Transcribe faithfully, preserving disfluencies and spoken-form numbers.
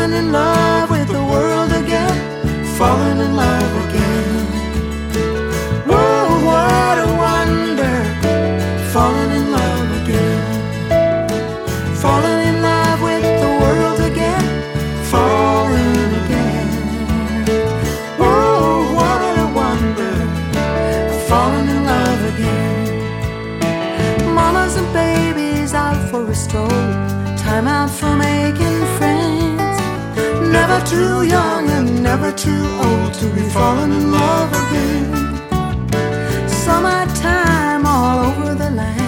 falling in love with the world again, falling in love again. Whoa, what a wonder, falling in love again, falling in love with the world again, falling again. Oh, what a wonder, falling in love again. Mamas and babies out for a stroll, time out for making friends. Never too young and never too old to be falling in love again. Summertime all over the land,